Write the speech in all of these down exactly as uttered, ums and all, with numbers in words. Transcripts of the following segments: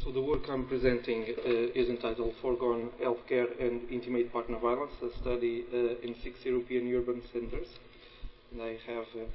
So the work I'm presenting uh, is entitled Foregone Healthcare and Intimate Partner Violence, a study uh, in six European urban centers. And I have uh,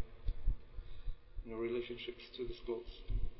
no relationships to disclose.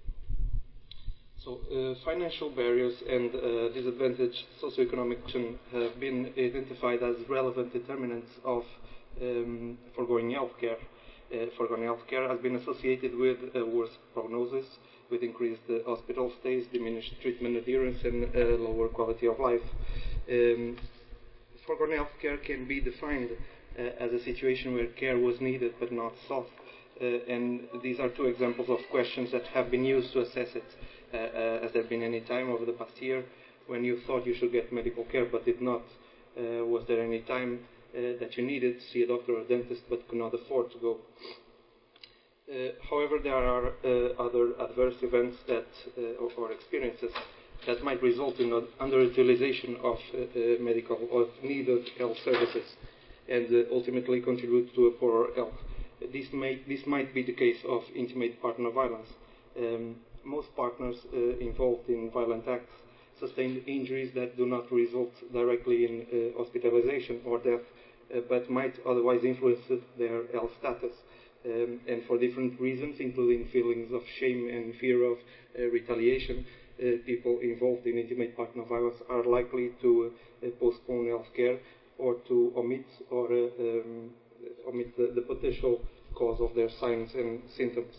So uh, financial barriers and uh, disadvantaged socioeconomic condition have been identified as relevant determinants of um, foregoing healthcare. Uh, foregone healthcare has been associated with a worse prognosis, with increased uh, hospital stays, diminished treatment adherence, and uh, lower quality of life. Um, foregone healthcare can be defined uh, as a situation where care was needed but not sought. Uh, and these are two examples of questions that have been used to assess it. Uh, uh, has there been any time over the past year when you thought you should get medical care but did not? Uh, was there any time uh, that you needed to see a doctor or a dentist but could not afford to go? Uh, however, there are uh, other adverse events that, uh, or, or experiences that might result in an underutilization of uh, uh, medical or needed health services and uh, ultimately contribute to a poorer health. This, may, this might be the case of intimate partner violence. Um, most partners uh, involved in violent acts sustain injuries that do not result directly in uh, hospitalization or death, uh, but might otherwise influence their health status. Um, and for different reasons, including feelings of shame and fear of uh, retaliation, uh, people involved in intimate partner violence are likely to uh, postpone health care or to omit or uh, um, omit the, the potential cause of their signs and symptoms.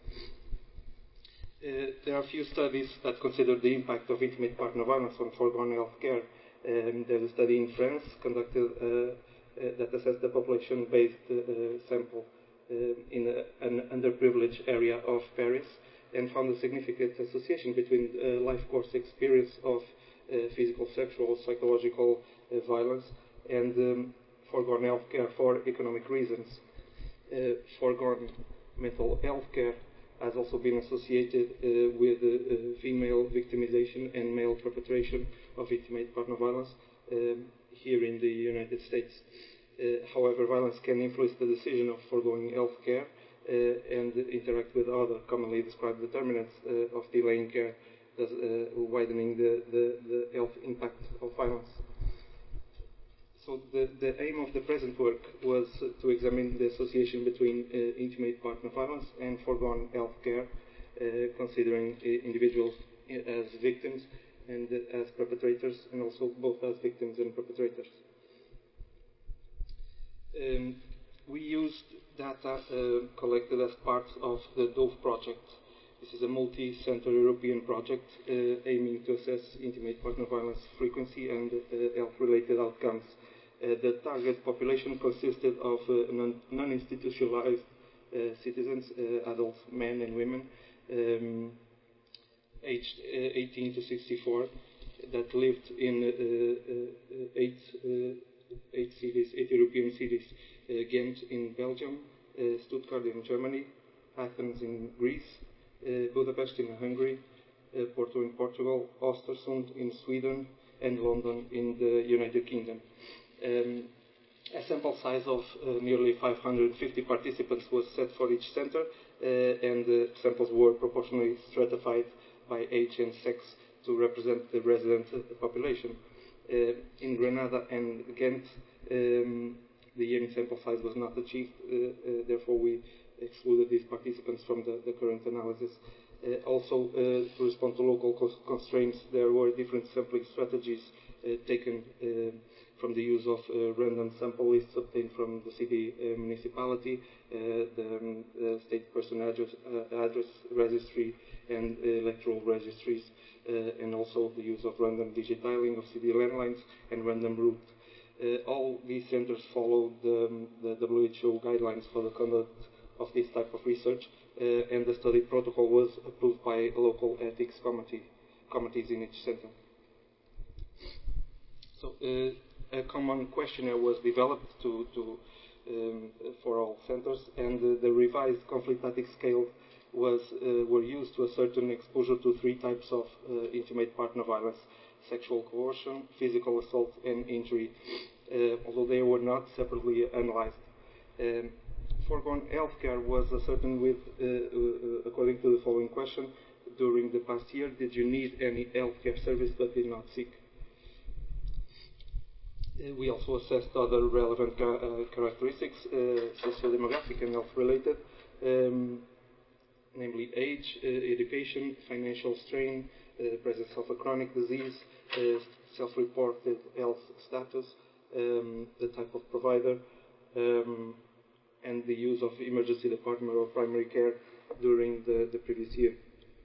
Uh, there are a few studies that consider the impact of intimate partner violence on foregone health care. Um, there's a study in France conducted uh, uh, that assessed the population-based uh, sample Uh, in a, an underprivileged area of Paris and found a significant association between uh, life course experience of uh, physical, sexual, psychological uh, violence and um, foregone health care for economic reasons. Uh, foregone mental health care has also been associated uh, with uh, uh, female victimization and male perpetration of intimate partner violence um, here in the United States. Uh, however, violence can influence the decision of foregoing health care uh, and interact with other commonly described determinants uh, of delaying care, thus uh, widening the, the, the health impact of violence. So the, the aim of the present work was to examine the association between uh, intimate partner violence and foregone health care, uh, considering uh, individuals as victims and uh, as perpetrators, and also both as victims and perpetrators. Um, we used data uh, collected as part of the DOVE project. This is a multi-center European project uh, aiming to assess intimate partner violence frequency and uh, health-related outcomes. Uh, the target population consisted of uh, non- non-institutionalized uh, citizens, uh, adult men and women, um, aged uh, eighteen to sixty-four, that lived in uh, uh, eight uh, eight cities, eight European cities, uh, Ghent in Belgium, uh, Stuttgart in Germany, Athens in Greece, uh, Budapest in Hungary, uh, Porto in Portugal, Östersund in Sweden, and London in the United Kingdom. Um, a sample size of uh, nearly five hundred fifty participants was set for each center, uh, and the samples were proportionally stratified by age and sex to represent the resident population. Uh, in Granada and Ghent, um, the young sample size was not achieved, uh, uh, therefore we excluded these participants from the, the current analysis. Uh, also, uh, to respond to local constraints, there were different sampling strategies uh, taken uh, from the use of uh, random sample lists obtained from the city uh, municipality, uh, the um, uh, state person address, uh, address registry, and uh, electoral registries. Uh, and also the use of random digitiling of city landlines and random route. Uh, all these centers follow the, um, the W H O guidelines for the conduct of this type of research, uh, and the study protocol was approved by local ethics committee, committees in each center. So uh, a common questionnaire was developed to, to, um, for all centers, and uh, the revised conflict ethics scale was uh, were used to ascertain exposure to three types of uh, intimate partner violence: sexual coercion, physical assault, and injury, uh, although they were not separately analyzed. Um, foregone healthcare was ascertained with, uh, uh, according to the following question: during the past year? Did you need any healthcare service but did not seek? Uh, we also assessed other relevant ca uh, characteristics, uh, socio-demographic and health-related, um, namely age, uh, education, financial strain, uh, presence of a chronic disease, uh, self-reported health status, um, the type of provider, um, and the use of emergency department or primary care during the, the previous year.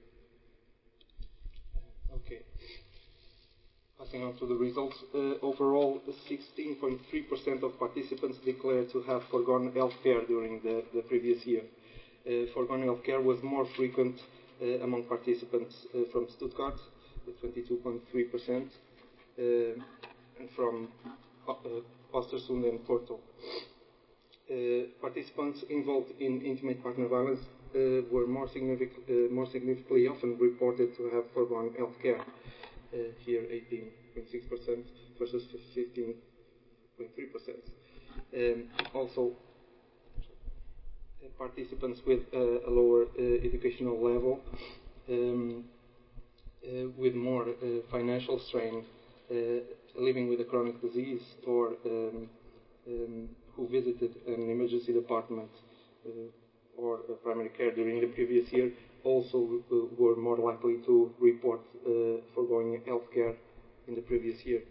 Okay. Passing on to the results, uh, overall sixteen point three percent of participants declared to have foregone health care during the, the previous year. Uh, foregone health care was more frequent uh, among participants uh, from Stuttgart, twenty-two point three percent, uh, and from uh, Östersund and Porto. Uh, participants involved in intimate partner violence uh, were more, signific uh, more significantly often reported to have foregone health care. Uh, here eighteen point six percent versus fifteen point three percent. Um, also, uh, participants with uh, a lower uh, educational level, um, uh, with more uh, financial strain, uh, living with a chronic disease, or um, um, who visited an emergency department uh, or uh, primary care during the previous year, also uh, were more likely to report uh, foregoing health care in the previous year.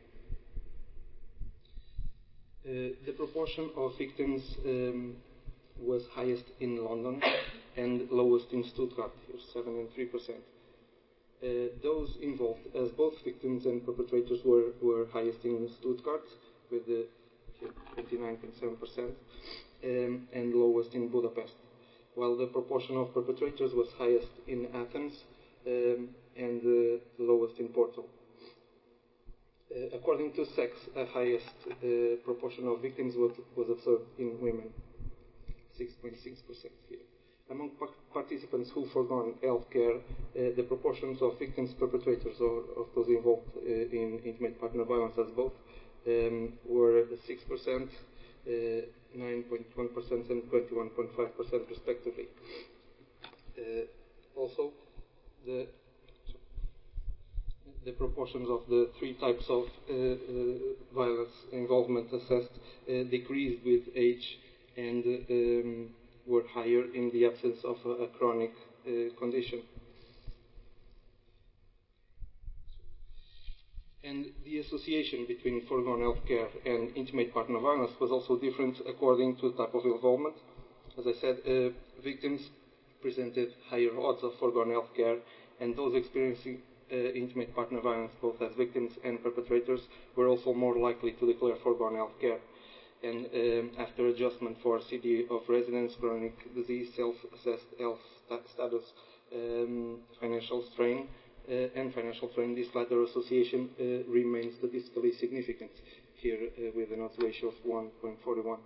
Uh, the proportion of victims um, was highest in London and lowest in Stuttgart, here seven and three percent. Uh, those involved as both victims and perpetrators were, were highest in Stuttgart, with the twenty-nine point seven percent, um, and lowest in Budapest, while the proportion of perpetrators was highest in Athens um, and uh, lowest in Porto. Uh, according to sex, a highest uh, proportion of victims was, was observed in women, six point six percent here. Among par participants who foregone health care, uh, the proportions of victims, perpetrators, or of those involved uh, in intimate partner violence as both um, were six percent, uh, nine point one percent and twenty-one point five percent respectively. Uh, also, the the proportions of the three types of uh, uh, violence involvement assessed uh, decreased with age and uh, um, were higher in the absence of a, a chronic uh, condition. And the association between foregone health care and intimate partner violence was also different according to the type of involvement. As I said, uh, victims presented higher odds of foregone health care, and those experiencing uh, intimate partner violence, both as victims and perpetrators, were also more likely to declare foregone health care. And um, after adjustment for city of residence, chronic disease, self-assessed health st status, um, financial strain, uh, and financial strain, this latter association uh, remains statistically significant, here uh, with an odds ratio of one point four one.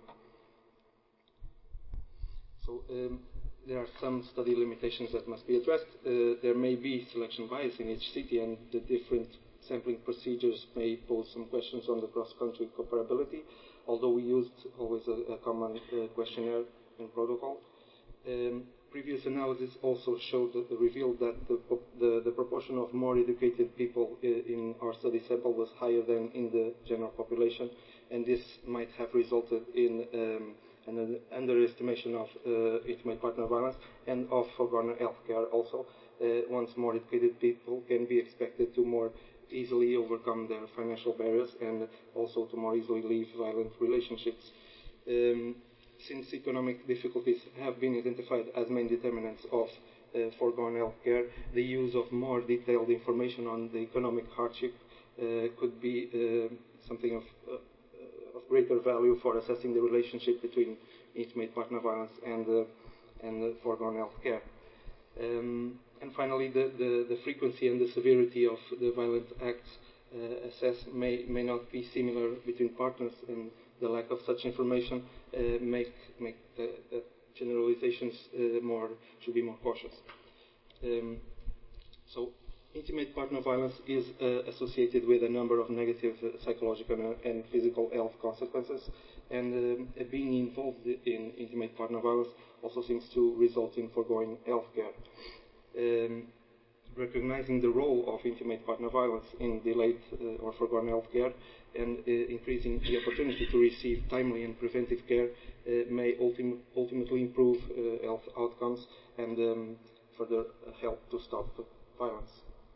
So um, there are some study limitations that must be addressed. Uh, there may be selection bias in each city, and the different sampling procedures may pose some questions on the cross-country comparability, although we used always a, a common uh, questionnaire and protocol. Um, previous analysis also showed that, revealed that the, the, the proportion of more educated people in, in our study sample was higher than in the general population, and this might have resulted in um, an underestimation of uh, intimate partner violence and of foregone health care also. Uh, once more educated people can be expected to more easily overcome their financial barriers and also to more easily leave violent relationships. Um, since economic difficulties have been identified as main determinants of uh, foregone health care, the use of more detailed information on the economic hardship uh, could be uh, something of, uh, of greater value for assessing the relationship between intimate partner violence and, uh, and uh, foregone health care. Um, and finally, the, the, the frequency and the severity of the violent acts uh, assessed may, may not be similar between partners, and the lack of such information uh, make, make the, the generalizations uh, more, should be more cautious. Um, so, intimate partner violence is uh, associated with a number of negative uh, psychological and physical health consequences, and um, being involved in intimate partner violence also seems to result in foregoing health care. Um, recognizing the role of intimate partner violence in delayed uh, or forgone health care and uh, increasing the opportunity to receive timely and preventive care uh, may ultim ultimately improve uh, health outcomes and um, further help to stop violence.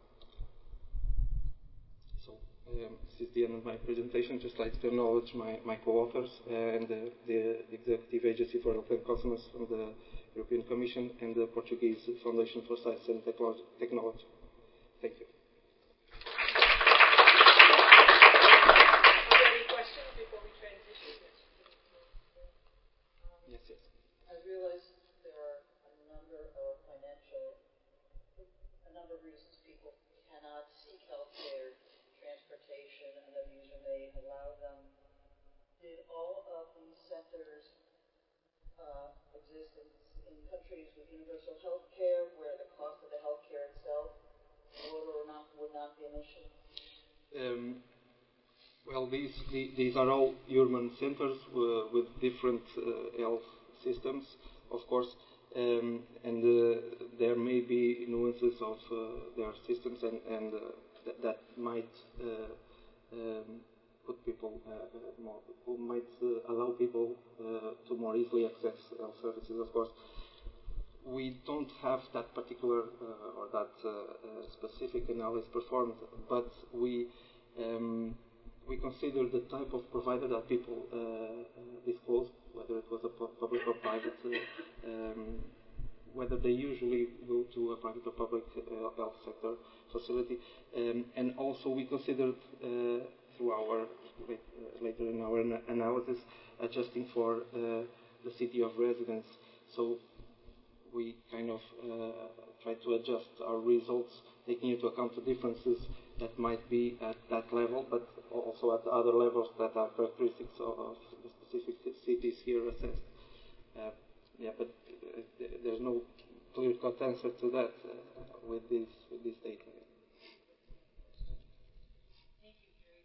So um, this is the end of my presentation. Just like to acknowledge my, my co-authors uh, and the, the Executive Agency for Health and Consumers from the European Commission and the Portuguese Foundation for Science and Technology. Technology. Thank you. Are there any questions before we transition? Yes, yes. I realize there are a number of financial, a number of reasons people cannot seek health care, transportation, and abuse may allow them. Did all of these centers uh, exist in, in countries with universal health care where the cost of the health care itself would or not, would not be an issue? Um, well, these, the, these are all urban centers uh, with different uh, health systems, of course, um, and uh, there may be nuances of uh, their systems, and, and uh, th that might uh, um, put people uh, more, who might uh, allow people uh, to more easily access health services, of course. We don't have that particular uh, or that uh, uh, specific analysis performed, but we um, we consider the type of provider that people uh, uh, disclose, whether it was a pu public or private, uh, um, whether they usually go to a private or public uh, health sector facility, um, and also we considered uh, through our late, uh, later in our an analysis adjusting for uh, the city of residence. So we kind of uh, try to adjust our results, taking into account the differences that might be at that level, but also at the other levels that are characteristics of, of the specific cities here assessed. Uh, yeah, but uh, there's no clear-cut answer to that uh, with this with this data. Thank you, Gary.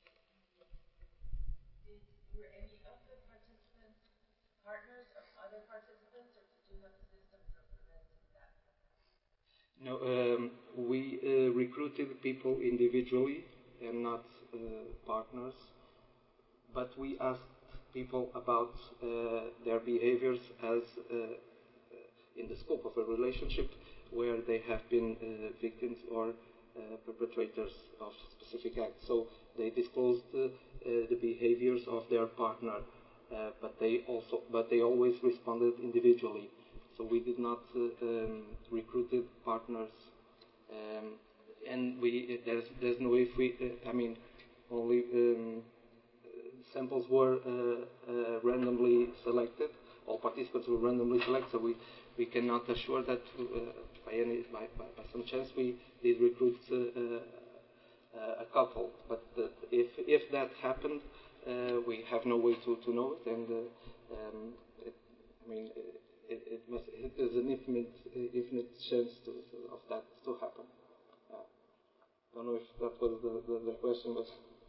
Did, were any of the participants partners of other participants, or did you have a system for preventing that? No, um, we uh, recruited people individually and not uh, partners, but we asked people about uh, their behaviors as uh, in the scope of a relationship where they have been uh, victims or uh, perpetrators of specific acts. So they disclosed uh, uh, the behaviors of their partner, uh, but they also, but they always responded individually. So we did not uh, um, recruited partners, um, and we there's there's no if we uh, I mean only um, samples were uh, uh, randomly selected. All participants were randomly selected. So we we cannot assure that uh, by any by, by, by some chance we did recruit uh, uh, a couple. But uh, if if that happened, uh, we have no way to, to know it, and uh, um, it, I mean. It, It, it must. It is an infinite, infinite chance to, to, of that to happen. Uh, I don't know if that was the, the, the question, but.